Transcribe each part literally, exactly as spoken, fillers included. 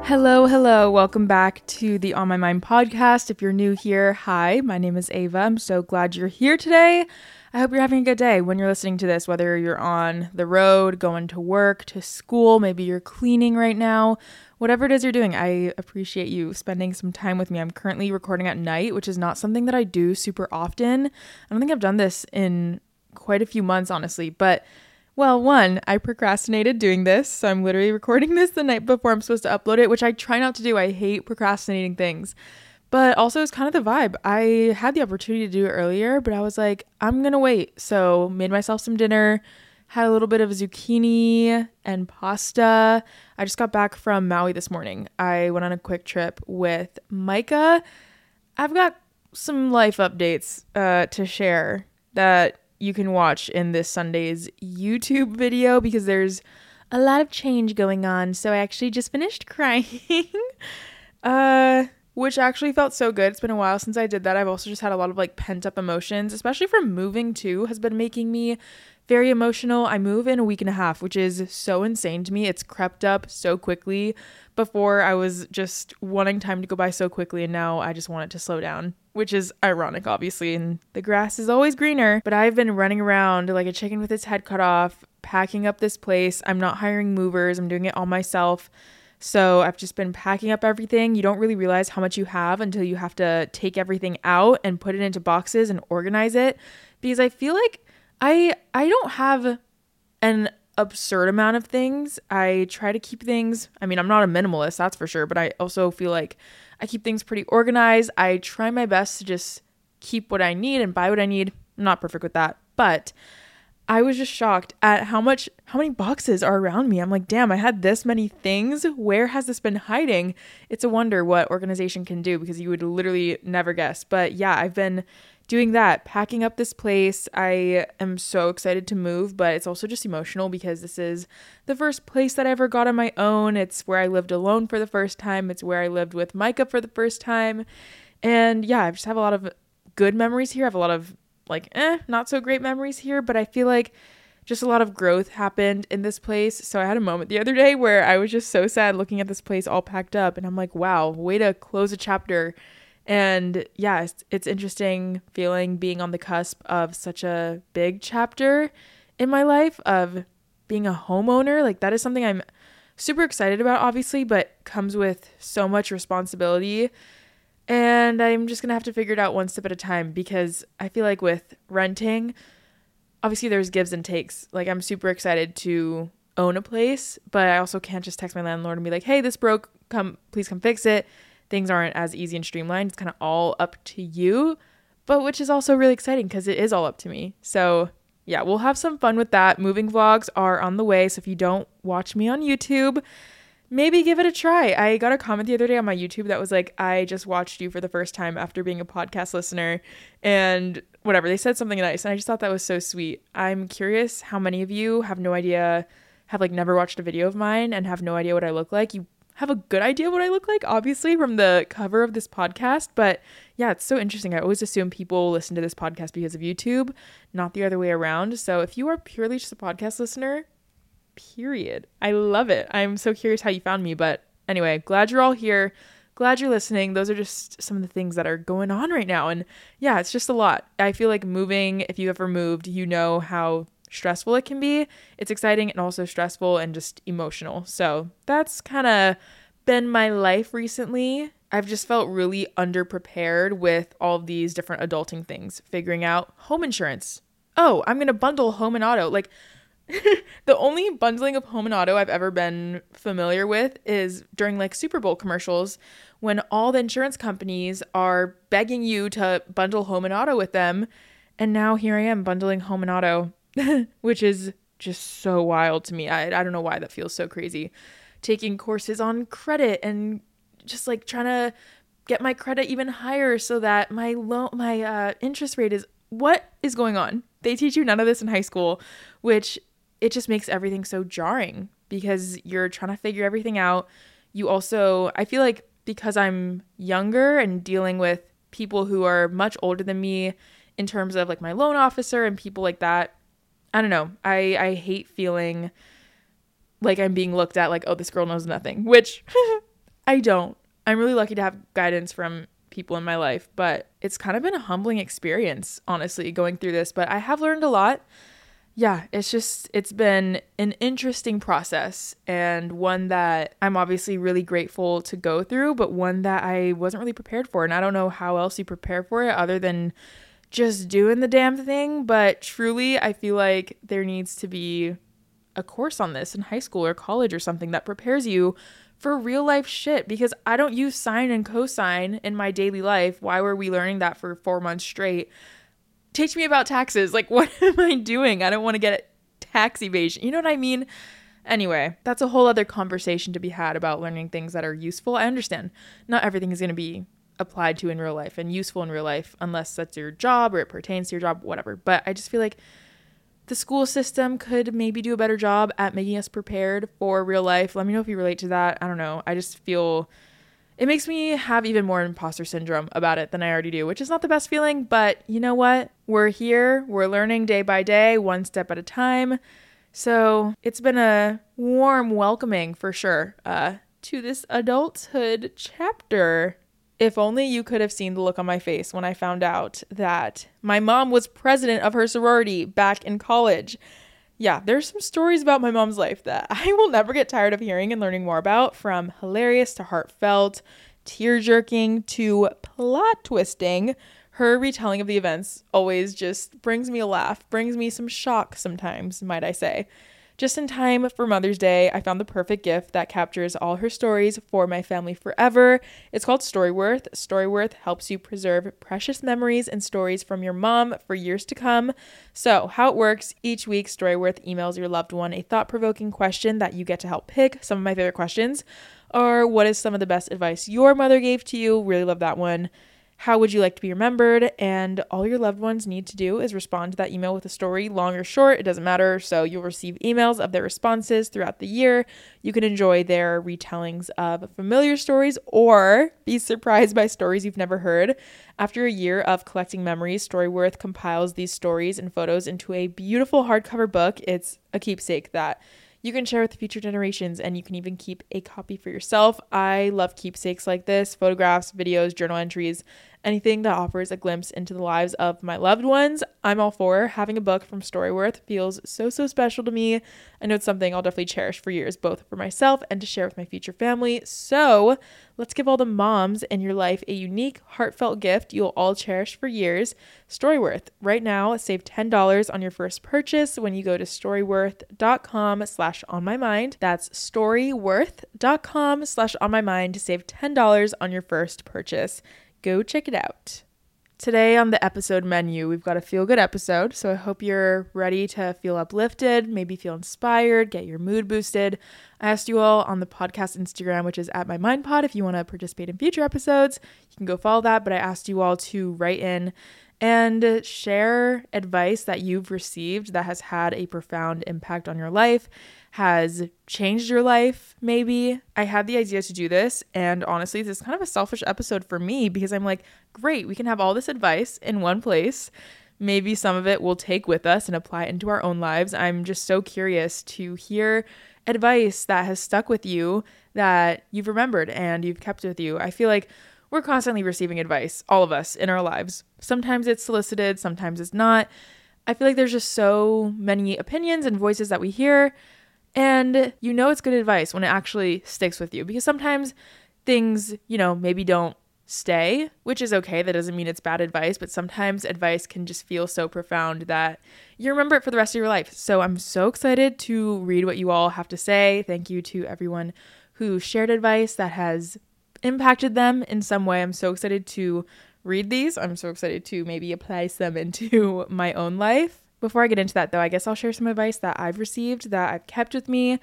Hello, hello. Welcome back to the On My Mind podcast. If you're new here, hi, my name is Ava. I'm so glad you're here today. I hope you're having a good day when you're listening to this, whether you're on the road, going to work, to school, maybe you're cleaning right now, whatever it is you're doing. I appreciate you spending some time with me. I'm currently recording at night, which is not something that I do super often. I don't think I've done this in quite a few months, honestly, but well, one, I procrastinated doing this, so I'm literally recording this the night before I'm supposed to upload it, which I try not to do. I hate procrastinating things. But also it's kind of the vibe. I had the opportunity to do it earlier, but I was like, I'm going to wait. So made myself some dinner, had a little bit of zucchini and pasta. I just got back from Maui this morning. I went on a quick trip with Micah. I've got some life updates uh, to share that you can watch in this Sunday's YouTube video because there's a lot of change going on. So I actually just finished crying, uh, which actually felt so good. It's been a while since I did that. I've also just had a lot of like pent up emotions, especially from moving too, has been making me very emotional. I move in a week and a half, which is so insane to me. It's crept up so quickly. Before I was just wanting time to go by so quickly, and now I just want it to slow down, which is ironic, obviously, and the grass is always greener. But I've been running around like a chicken with its head cut off, packing up this place. I'm not hiring movers. I'm doing it all myself. So I've just been packing up everything. You don't really realize how much you have until you have to take everything out and put it into boxes and organize it, because I feel like I I don't have an absurd amount of things. I try to keep things, I mean, I'm not a minimalist, that's for sure, but I also feel like I keep things pretty organized. I try my best to just keep what I need and buy what I need. I'm not perfect with that, but I was just shocked at how much, how many boxes are around me. I'm like, damn, I had this many things. Where has this been hiding? It's a wonder what organization can do, because you would literally never guess. But yeah, I've been doing that, packing up this place. I am so excited to move, but it's also just emotional because this is the first place that I ever got on my own. It's where I lived alone for the first time. It's where I lived with Micah for the first time. And yeah, I just have a lot of good memories here. I have a lot of like, eh, not so great memories here, but I feel like just a lot of growth happened in this place. So I had a moment the other day where I was just so sad looking at this place all packed up, and I'm like, wow, way to close a chapter. And yeah, it's, it's interesting feeling being on the cusp of such a big chapter in my life of being a homeowner. Like, that is something I'm super excited about, obviously, but comes with so much responsibility. And I'm just going to have to figure it out one step at a time, because I feel like with renting, obviously there's gives and takes. Like, I'm super excited to own a place, but I also can't just text my landlord and be like, hey, this broke, come, please come fix it. Things aren't as easy and streamlined. It's kind of all up to you, but which is also really exciting because it is all up to me. So yeah, we'll have some fun with that. Moving vlogs are on the way. So if you don't watch me on YouTube, maybe give it a try. I got a comment the other day on my YouTube that was like, I just watched you for the first time after being a podcast listener, and whatever. They said something nice, and I just thought that was so sweet. I'm curious how many of you have no idea, have like never watched a video of mine and have no idea what I look like. You have a good idea what I look like, obviously, from the cover of this podcast. But yeah, it's so interesting. I always assume people listen to this podcast because of YouTube, not the other way around. So if you are purely just a podcast listener, period, I love it. I'm so curious how you found me. But anyway, glad you're all here. Glad you're listening. Those are just some of the things that are going on right now. And yeah, it's just a lot. I feel like moving, if you ever moved, you know how stressful it can be. It's exciting and also stressful and just emotional. So that's kind of been my life recently. I've just felt really underprepared with all of these different adulting things, figuring out home insurance. Oh, I'm going to bundle home and auto. Like, the only bundling of home and auto I've ever been familiar with is during like Super Bowl commercials, when all the insurance companies are begging you to bundle home and auto with them. And now here I am bundling home and auto, which is just so wild to me. I, I don't know why that feels so crazy. Taking courses on credit and just like trying to get my credit even higher so that my loan, my uh, interest rate is, what is going on? They teach you none of this in high school, which it just makes everything so jarring because you're trying to figure everything out. You also, I feel like because I'm younger and dealing with people who are much older than me in terms of like my loan officer and people like that, I don't know. I, I hate feeling like I'm being looked at like, oh, this girl knows nothing, which I don't. I'm really lucky to have guidance from people in my life, but it's kind of been a humbling experience, honestly, going through this. But I have learned a lot. Yeah, it's just, it's been an interesting process, and one that I'm obviously really grateful to go through, but one that I wasn't really prepared for. And I don't know how else you prepare for it other than just doing the damn thing. But truly, I feel like there needs to be a course on this in high school or college or something that prepares you for real life shit, because I don't use sine and cosine in my daily life. Why were we learning that for four months straight? Teach me about taxes. Like, what am I doing? I don't want to get tax evasion. You know what I mean? Anyway, that's a whole other conversation to be had about learning things that are useful. I understand not everything is going to be applied to in real life and useful in real life unless that's your job or it pertains to your job, whatever. But I just feel like the school system could maybe do a better job at making us prepared for real life. Let me know if you relate to that. I don't know. I just feel it makes me have even more imposter syndrome about it than I already do, which is not the best feeling. But you know what? We're here. We're learning day by day, one step at a time. So it's been a warm welcoming for sure uh, to this adulthood chapter. If only you could have seen the look on my face when I found out that my mom was president of her sorority back in college. Yeah, there's some stories about my mom's life that I will never get tired of hearing and learning more about, from hilarious to heartfelt, tear-jerking to plot twisting. Her retelling of the events always just brings me a laugh, brings me some shock sometimes, might I say. Just in time for Mother's Day, I found the perfect gift that captures all her stories for my family forever. It's called Storyworth. Storyworth helps you preserve precious memories and stories from your mom for years to come. So, how it works, each week Storyworth emails your loved one a thought-provoking question that you get to help pick. Some of my favorite questions are, what is some of the best advice your mother gave to you? Really love that one. How would you like to be remembered? And all your loved ones need to do is respond to that email with a story, long or short, it doesn't matter. So you'll receive emails of their responses throughout the year. You can enjoy their retellings of familiar stories or be surprised by stories you've never heard. After a year of collecting memories, Storyworth compiles these stories and photos into a beautiful hardcover book. It's a keepsake that you can share with future generations, and you can even keep a copy for yourself. I love keepsakes like this: photographs, videos, journal entries, anything that offers a glimpse into the lives of my loved ones. I'm all for. Having a book from Storyworth feels so, so special to me. I know it's something I'll definitely cherish for years, both for myself and to share with my future family. So let's give all the moms in your life a unique, heartfelt gift you'll all cherish for years. Storyworth. Right now, save ten dollars on your first purchase when you go to storyworth.com slash on my mind. That's storyworth.com slash on my mind to save ten dollars on your first purchase. Go check it out. Today on the episode menu, we've got a feel-good episode, so I hope you're ready to feel uplifted, maybe feel inspired, get your mood boosted. I asked you all on the podcast Instagram, which is at my mind pod, if you want to participate in future episodes, you can go follow that, but I asked you all to write in and share advice that you've received that has had a profound impact on your life, has changed your life, maybe. I had the idea to do this, and honestly, this is kind of a selfish episode for me because I'm like, great, we can have all this advice in one place. Maybe some of it we'll take with us and apply it into our own lives. I'm just so curious to hear advice that has stuck with you, that you've remembered and you've kept with you. I feel like we're constantly receiving advice, all of us, in our lives. Sometimes it's solicited, sometimes it's not. I feel like there's just so many opinions and voices that we hear, and you know it's good advice when it actually sticks with you, because sometimes things, you know, maybe don't stay, which is okay. That doesn't mean it's bad advice, but sometimes advice can just feel so profound that you remember it for the rest of your life. So I'm so excited to read what you all have to say. Thank you to everyone who shared advice that has impacted them in some way. I'm so excited to read these. I'm so excited to maybe apply some into my own life. Before I get into that, though, I guess I'll share some advice that I've received that I've kept with me.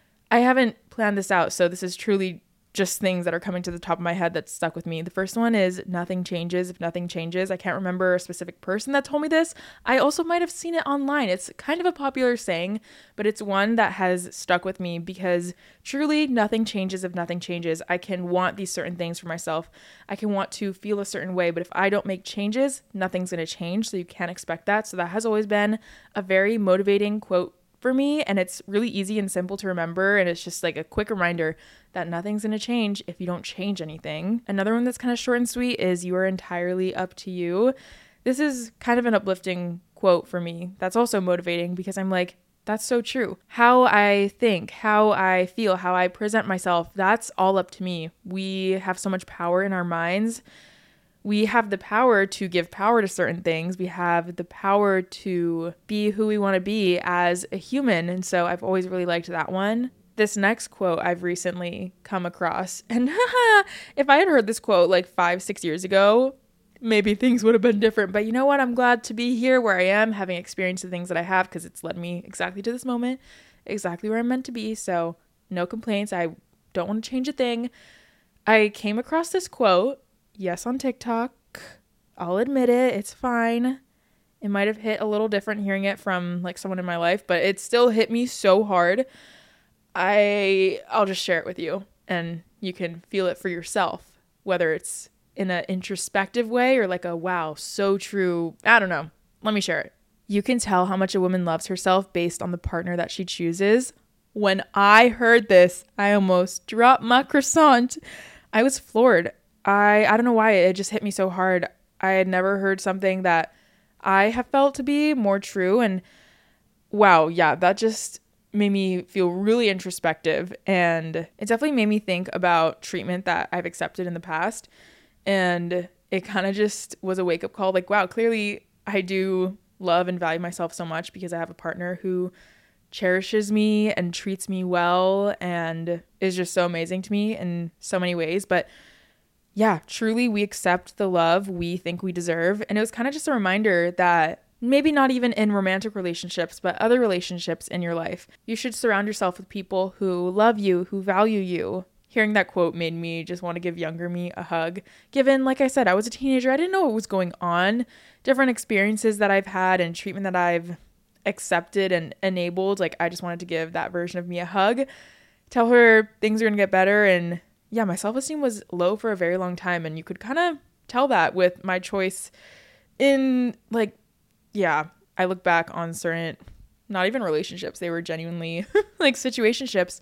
I haven't planned this out, so this is truly just things that are coming to the top of my head that stuck with me. The first one is nothing changes if nothing changes. I can't remember a specific person that told me this. I also might have seen it online. It's kind of a popular saying, but it's one that has stuck with me because truly nothing changes if nothing changes. I can want these certain things for myself. I can want to feel a certain way, but if I don't make changes, nothing's going to change. So you can't expect that. So that has always been a very motivating quote for me, and it's really easy and simple to remember, and it's just like a quick reminder that nothing's going to change if you don't change anything. Another one that's kind of short and sweet is you are entirely up to you. This is kind of an uplifting quote for me. That's also motivating because I'm like, that's so true. How I think, how I feel, how I present myself, that's all up to me. We have so much power in our minds. We have the power to give power to certain things. We have the power to be who we want to be as a human. And so I've always really liked that one. This next quote I've recently come across. And if I had heard this quote like five, six years ago, maybe things would have been different. But you know what? I'm glad to be here where I am, having experienced the things that I have, because it's led me exactly to this moment, exactly where I'm meant to be. So no complaints. I don't want to change a thing. I came across this quote. Yes, on TikTok. I'll admit it. It's fine. It might have hit a little different hearing it from like someone in my life, but it still hit me so hard. I, I'll just share it with you and you can feel it for yourself, whether it's in an introspective way or like a wow, so true. I don't know. Let me share it. You can tell how much a woman loves herself based on the partner that she chooses. When I heard this, I almost dropped my croissant. I was floored. I, I don't know why it just hit me so hard. I had never heard something that I have felt to be more true. And wow, yeah, that just made me feel really introspective. And it definitely made me think about treatment that I've accepted in the past. And it kind of just was a wake-up call. Like, wow, clearly I do love and value myself so much because I have a partner who cherishes me and treats me well and is just so amazing to me in so many ways. But yeah, truly we accept the love we think we deserve. And it was kind of just a reminder that maybe not even in romantic relationships, but other relationships in your life, you should surround yourself with people who love you, who value you. Hearing that quote made me just want to give younger me a hug. Given, like I said, I was a teenager, I didn't know what was going on. Different experiences that I've had and treatment that I've accepted and enabled. Like, I just wanted to give that version of me a hug. Tell her things are going to get better. And yeah, my self-esteem was low for a very long time. And you could kind of tell that with my choice in, like, yeah, I look back on certain, not even relationships. They were genuinely like situationships.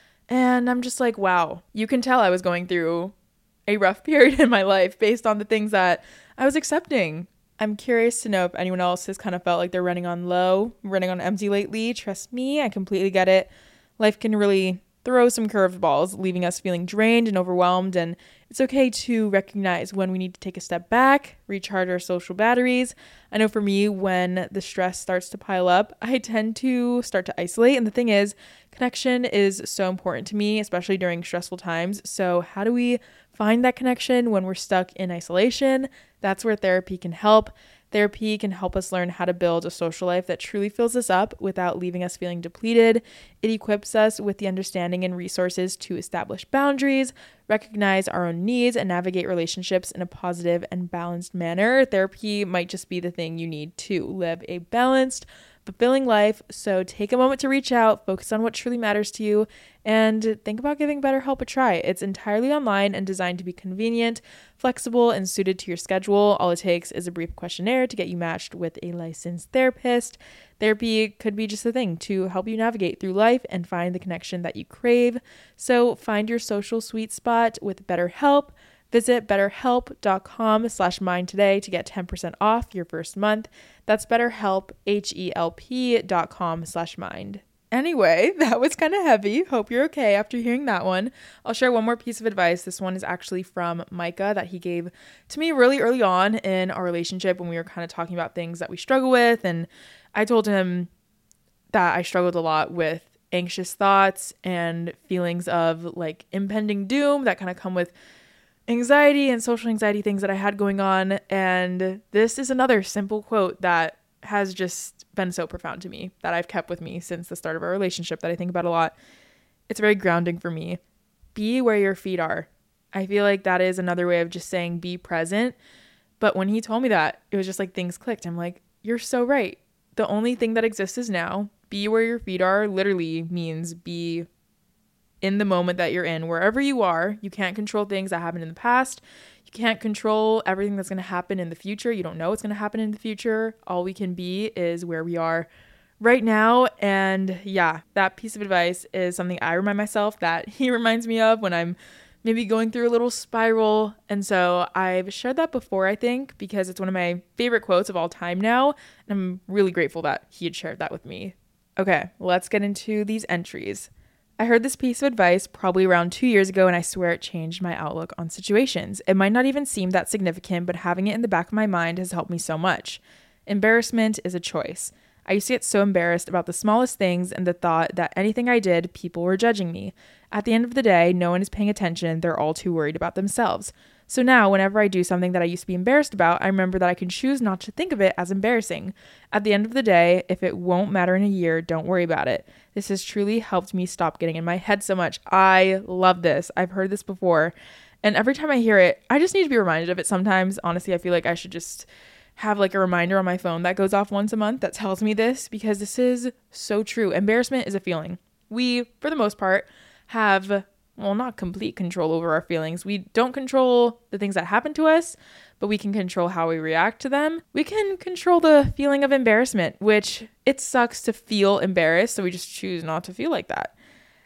And I'm just like, wow, you can tell I was going through a rough period in my life based on the things that I was accepting. I'm curious to know if anyone else has kind of felt like they're running on low, running on empty lately. Trust me, I completely get it. Life can really throw some curveballs, leaving us feeling drained and overwhelmed. And it's okay to recognize when we need to take a step back, recharge our social batteries. I know for me, when the stress starts to pile up, I tend to start to isolate. And the thing is, connection is so important to me, especially during stressful times. So how do we find that connection when we're stuck in isolation? That's where therapy can help. Therapy can help us learn how to build a social life that truly fills us up without leaving us feeling depleted. It equips us with the understanding and resources to establish boundaries, recognize our own needs, and navigate relationships in a positive and balanced manner. Therapy might just be the thing you need to live a balanced, fulfilling life. So take a moment to reach out, focus on what truly matters to you, and think about giving BetterHelp a try. It's entirely online and designed to be convenient, flexible, and suited to your schedule. All it takes is a brief questionnaire to get you matched with a licensed therapist. Therapy could be just a thing to help you navigate through life and find the connection that you crave. So find your social sweet spot with BetterHelp. Visit betterhelp.com slash mind today to get ten percent off your first month. That's BetterHelp, H-E-L-P dot com slash mind. Anyway, that was kind of heavy. Hope you're okay after hearing that one. I'll share one more piece of advice. This one is actually from Micah that he gave to me really early on in our relationship when we were kind of talking about things that we struggle with. And I told him that I struggled a lot with anxious thoughts and feelings of like impending doom that kind of come with anxiety and social anxiety things that I had going on. And this is another simple quote that has just been so profound to me that I've kept with me since the start of our relationship that I think about a lot. It's very grounding for me. Be where your feet are. I feel like that is another way of just saying be present. But when he told me that, it was just like things clicked. I'm like, you're so right. The only thing that exists is now. Be where your feet are literally means be in the moment that you're in, wherever you are. You can't control things that happened in the past. You can't control everything that's going to happen in the future. You don't know what's going to happen in the future. All we can be is where we are right now. And yeah, that piece of advice is something I remind myself that he reminds me of when I'm maybe going through a little spiral. And so I've shared that before, I think, because it's one of my favorite quotes of all time now. And I'm really grateful that he had shared that with me. Okay, let's get into these entries. I heard this piece of advice probably around two years ago, and I swear it changed my outlook on situations. It might not even seem that significant, but having it in the back of my mind has helped me so much. Embarrassment is a choice. I used to get so embarrassed about the smallest things and the thought that anything I did, people were judging me. At the end of the day, no one is paying attention. They're all too worried about themselves. So now, whenever I do something that I used to be embarrassed about, I remember that I can choose not to think of it as embarrassing. At the end of the day, if it won't matter in a year, don't worry about it. This has truly helped me stop getting in my head so much. I love this. I've heard this before. And every time I hear it, I just need to be reminded of it sometimes. Honestly, I feel like I should just have like a reminder on my phone that goes off once a month that tells me this, because this is so true. Embarrassment is a feeling. We, for the most part, have, well, not complete control over our feelings. We don't control the things that happen to us, but we can control how we react to them. We can control the feeling of embarrassment, which it sucks to feel embarrassed, so we just choose not to feel like that.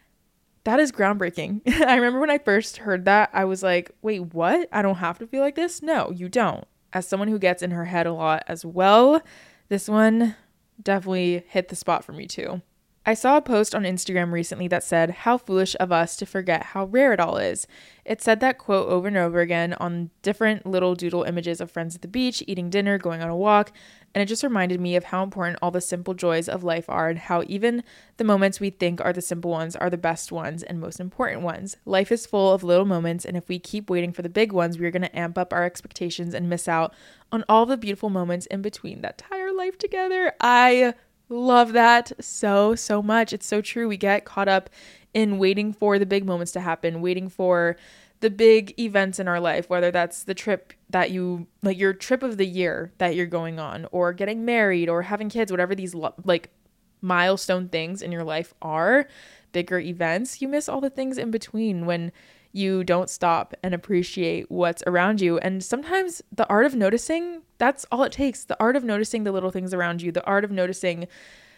That is groundbreaking. I remember when I first heard that, I was like, wait, what? I don't have to feel like this? No, you don't. As someone who gets in her head a lot as well, this one definitely hit the spot for me too. I saw a post on Instagram recently that said, how foolish of us to forget how rare it all is. It said that quote over and over again on different little doodle images of friends at the beach, eating dinner, going on a walk, and it just reminded me of how important all the simple joys of life are, and how even the moments we think are the simple ones are the best ones and most important ones. Life is full of little moments, and if we keep waiting for the big ones, we're going to amp up our expectations and miss out on all the beautiful moments in between that tie our life together. I love that so, so much. It's so true. We get caught up in waiting for the big moments to happen, waiting for the big events in our life, whether that's the trip that you, like your trip of the year that you're going on, or getting married or having kids, whatever these lo- like milestone things in your life are, bigger events. You miss all the things in between when you don't stop and appreciate what's around you. And sometimes the art of noticing, that's all it takes. The art of noticing the little things around you, the art of noticing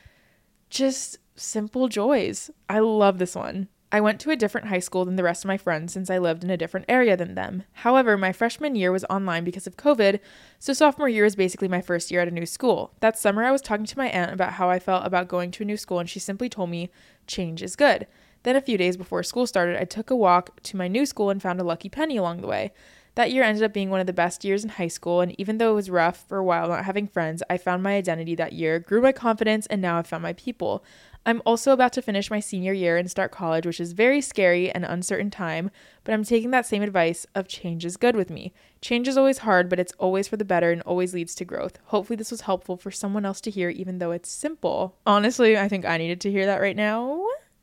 just simple joys. I love this one. I went to a different high school than the rest of my friends since I lived in a different area than them. However, my freshman year was online because of COVID, so sophomore year is basically my first year at a new school. That summer, I was talking to my aunt about how I felt about going to a new school, and she simply told me, change is good. Then a few days before school started, I took a walk to my new school and found a lucky penny along the way. That year ended up being one of the best years in high school, and even though it was rough for a while not having friends, I found my identity that year, grew my confidence, and now I've found my people. I'm also about to finish my senior year and start college, which is very scary and uncertain time, but I'm taking that same advice of change is good with me. Change is always hard, but it's always for the better and always leads to growth. Hopefully this was helpful for someone else to hear, even though it's simple. Honestly, I think I needed to hear that right now.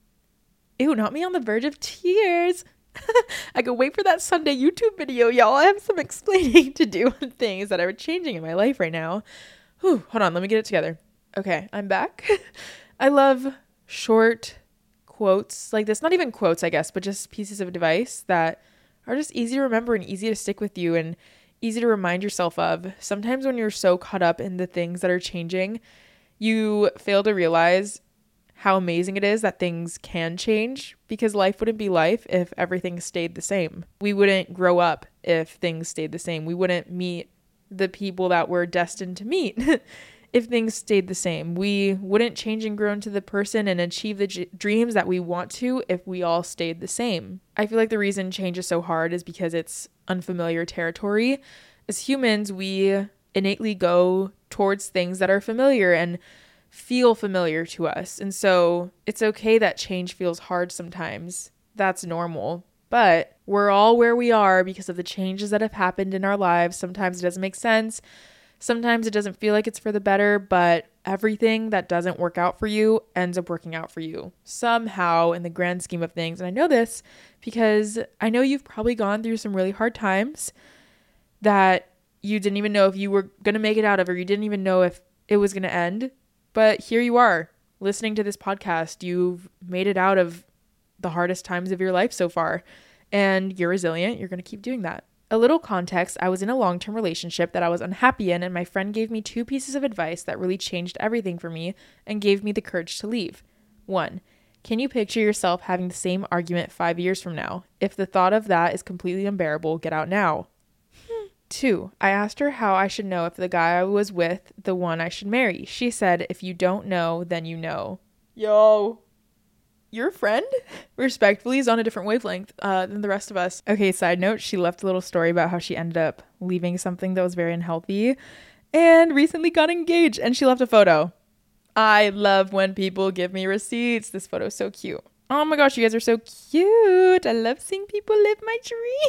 Ew, not me on the verge of tears. I could wait for that Sunday YouTube video, y'all. I have some explaining to do on things that are changing in my life right now. Whew, hold on, let me get it together. Okay, I'm back. I love short quotes like this. Not even quotes, I guess, but just pieces of advice that are just easy to remember and easy to stick with you and easy to remind yourself of. Sometimes when you're so caught up in the things that are changing, you fail to realize how amazing it is that things can change, because life wouldn't be life if everything stayed the same. We wouldn't grow up if things stayed the same. We wouldn't meet the people that we're destined to meet if things stayed the same. We wouldn't change and grow into the person and achieve the j- dreams that we want to if we all stayed the same. I feel like the reason change is so hard is because it's unfamiliar territory. As humans, we innately go towards things that are familiar and feel familiar to us. And so it's okay that change feels hard sometimes. That's normal. But we're all where we are because of the changes that have happened in our lives. Sometimes it doesn't make sense. Sometimes it doesn't feel like it's for the better, but everything that doesn't work out for you ends up working out for you somehow in the grand scheme of things. And I know this because I know you've probably gone through some really hard times that you didn't even know if you were going to make it out of, or you didn't even know if it was going to end. But here you are listening to this podcast. You've made it out of the hardest times of your life so far, and you're resilient. You're going to keep doing that. A little context, I was in a long-term relationship that I was unhappy in, and my friend gave me two pieces of advice that really changed everything for me and gave me the courage to leave. One, can you picture yourself having the same argument five years from now? If the thought of that is completely unbearable, get out now. Two, I asked her how I should know if the guy I was with, the one I should marry. She said, if you don't know, then you know. Yo. Your friend respectfully is on a different wavelength uh, than the rest of us. Okay, side note, she left a little story about how she ended up leaving something that was very unhealthy and recently got engaged, and she left a photo. I love when people give me receipts. This photo is so cute. Oh my gosh, you guys are so cute. I love seeing people live my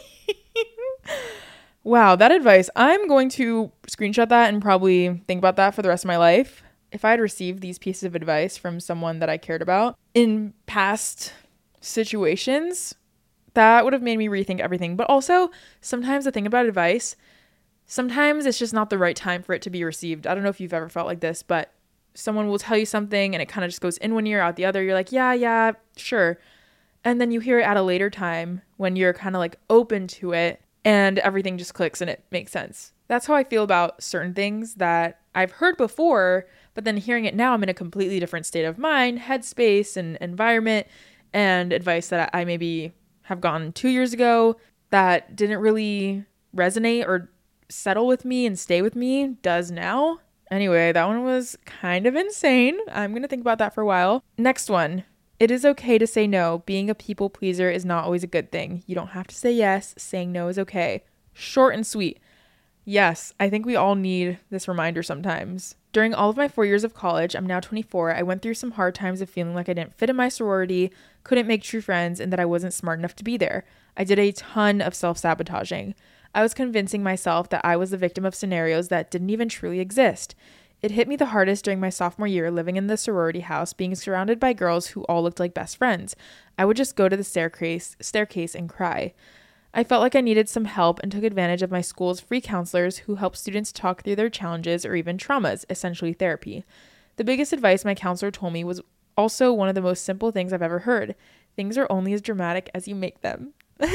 dream. Wow, that advice. I'm going to screenshot that and probably think about that for the rest of my life. If I had received these pieces of advice from someone that I cared about in past situations, that would have made me rethink everything. But also, sometimes the thing about advice, sometimes it's just not the right time for it to be received. I don't know if you've ever felt like this, but someone will tell you something and it kind of just goes in one ear, out the other. You're like, yeah, yeah, sure. And then you hear it at a later time when you're kind of like open to it and everything just clicks and it makes sense. That's how I feel about certain things that I've heard before, but then hearing it now, I'm in a completely different state of mind, headspace, and environment, and advice that I maybe have gotten two years ago that didn't really resonate or settle with me and stay with me does now. Anyway, that one was kind of insane. I'm going to think about that for a while. Next one. It is okay to say no. Being a people pleaser is not always a good thing. You don't have to say yes. Saying no is okay. Short and sweet. Yes, I think we all need this reminder sometimes. During all of my four years of college, I'm now twenty-four, I went through some hard times of feeling like I didn't fit in my sorority, couldn't make true friends, and that I wasn't smart enough to be there. I did a ton of self-sabotaging. I was convincing myself that I was the victim of scenarios that didn't even truly exist. It hit me the hardest during my sophomore year living in the sorority house, being surrounded by girls who all looked like best friends. I would just go to the staircase, staircase and cry. I felt like I needed some help and took advantage of my school's free counselors who help students talk through their challenges or even traumas, essentially therapy. The biggest advice my counselor told me was also one of the most simple things I've ever heard. Things are only as dramatic as you make them.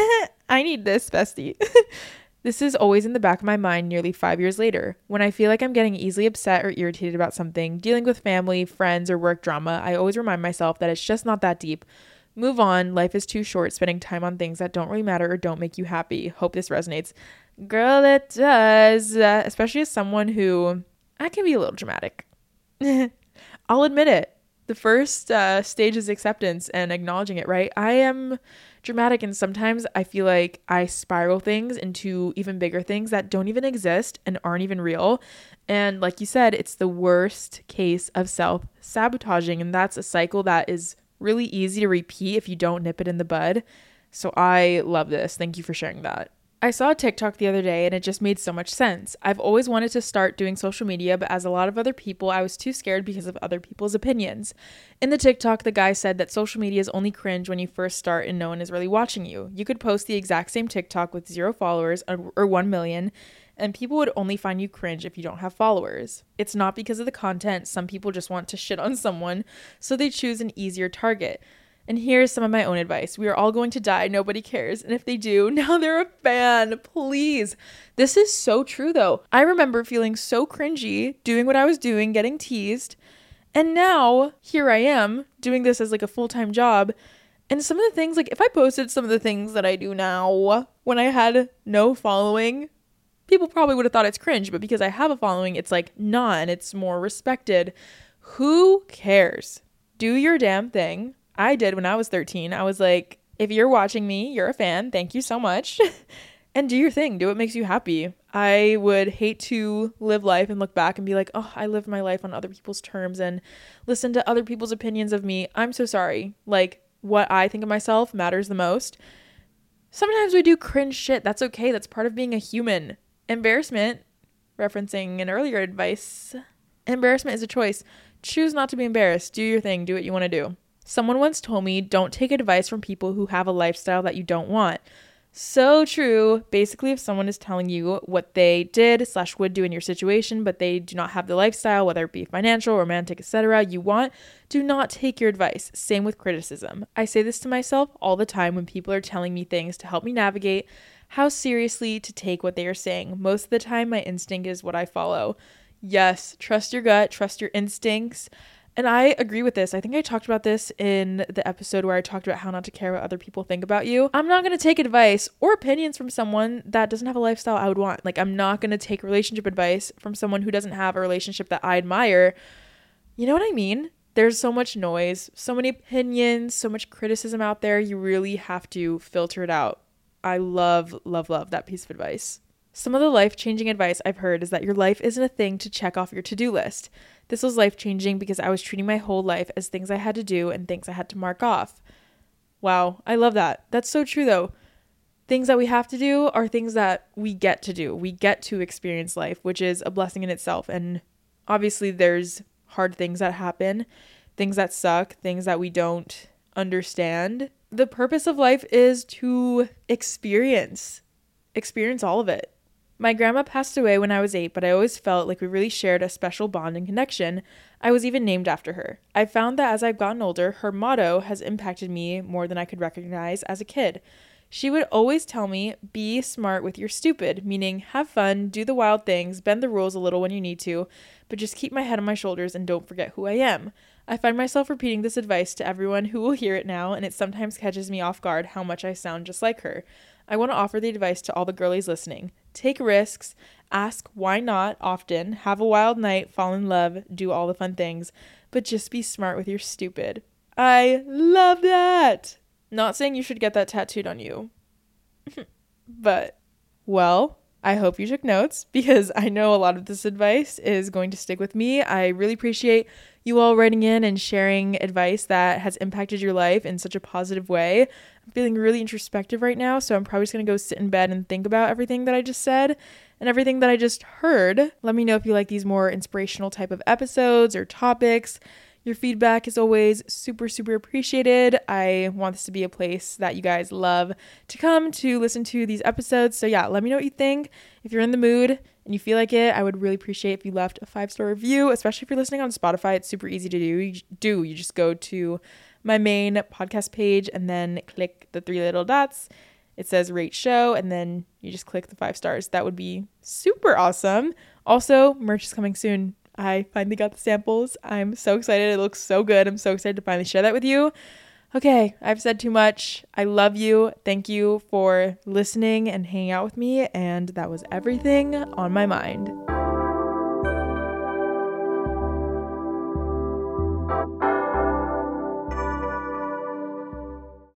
I need this, bestie. This is always in the back of my mind nearly five years later. When I feel like I'm getting easily upset or irritated about something, dealing with family, friends, or work drama, I always remind myself that it's just not that deep. Move on. Life is too short spending time on things that don't really matter or don't make you happy. Hope this resonates. Girl, it does. Uh, especially as someone who, I can be a little dramatic. I'll admit it. The first uh, stage is acceptance and acknowledging it, right? I am dramatic, and sometimes I feel like I spiral things into even bigger things that don't even exist and aren't even real. And like you said, it's the worst case of self-sabotaging, and that's a cycle that is really easy to repeat if you don't nip it in the bud. So I love this. Thank you for sharing that. I saw a TikTok the other day and it just made so much sense. I've always wanted to start doing social media, but as a lot of other people, I was too scared because of other people's opinions. In the TikTok, the guy said that social media is only cringe when you first start and no one is really watching you. You could post the exact same TikTok with zero followers or one million, and people would only find you cringe if you don't have followers. It's not because of the content. Some people just want to shit on someone, so they choose an easier target. And here's some of my own advice. We are all going to die. Nobody cares. And if they do, now they're a fan. Please. This is so true, though. I remember feeling so cringy, doing what I was doing, getting teased. And now, here I am, doing this as like a full-time job. And some of the things, like if I posted some of the things that I do now when I had no following, people probably would have thought it's cringe. But because I have a following, it's like not, and it's more respected. Who cares? Do your damn thing. I did when I was thirteen. I was like, if you're watching me, you're a fan. Thank you so much. And do your thing. Do what makes you happy. I would hate to live life and look back and be like, oh, I lived my life on other people's terms and listen to other people's opinions of me. I'm so sorry. Like, what I think of myself matters the most. Sometimes we do cringe shit. That's okay. That's part of being a human. Embarrassment, referencing an earlier advice, embarrassment is a choice. Choose not to be embarrassed. Do your thing. Do what you want to do. Someone once told me, don't take advice from people who have a lifestyle that you don't want. So true. Basically, if someone is telling you what they did slash would do in your situation, but they do not have the lifestyle, whether it be financial, romantic, et cetera, you want, do not take your advice. Same with criticism. I say this to myself all the time when people are telling me things to help me navigate how seriously to take what they are saying. Most of the time, my instinct is what I follow. Yes, trust your gut, trust your instincts. And I agree with this. I think I talked about this in the episode where I talked about how not to care what other people think about you. I'm not going to take advice or opinions from someone that doesn't have a lifestyle I would want. Like, I'm not going to take relationship advice from someone who doesn't have a relationship that I admire. You know what I mean? There's so much noise, so many opinions, so much criticism out there. You really have to filter it out. I love, love, love that piece of advice. Some of the life-changing advice I've heard is that your life isn't a thing to check off your to-do list. This was life-changing because I was treating my whole life as things I had to do and things I had to mark off. Wow, I love that. That's so true though. Things that we have to do are things that we get to do. We get to experience life, which is a blessing in itself. And obviously there's hard things that happen, things that suck, things that we don't understand. The purpose of life is to experience, experience all of it. My grandma passed away when I was eight, but I always felt like we really shared a special bond and connection. I was even named after her. I found that as I've gotten older, her motto has impacted me more than I could recognize as a kid. She would always tell me, be smart with your stupid, meaning have fun, do the wild things, bend the rules a little when you need to, but just keep my head on my shoulders and don't forget who I am. I find myself repeating this advice to everyone who will hear it now, and it sometimes catches me off guard how much I sound just like her. I want to offer the advice to all the girlies listening. Take risks, ask why not often, have a wild night, fall in love, do all the fun things, but just be smart with your stupid. I love that! Not saying you should get that tattooed on you. But, well, I hope you took notes because I know a lot of this advice is going to stick with me. I really appreciate you all writing in and sharing advice that has impacted your life in such a positive way. I'm feeling really introspective right now, so I'm probably just going to go sit in bed and think about everything that I just said and everything that I just heard. Let me know if you like these more inspirational type of episodes or topics. Your feedback is always super, super appreciated. I want this to be a place that you guys love to come to listen to these episodes. So yeah, let me know what you think. If you're in the mood and you feel like it, I would really appreciate if you left a five-star review, especially if you're listening on Spotify. It's super easy to do. You do. You just go to my main podcast page and then click the three little dots. It says rate show, and then you just click the five stars. That would be super awesome. Also, merch is coming soon. I finally got the samples. I'm so excited. It looks so good. I'm so excited to finally share that with you. Okay, I've said too much. I love you. Thank you for listening and hanging out with me. And that was everything on my mind.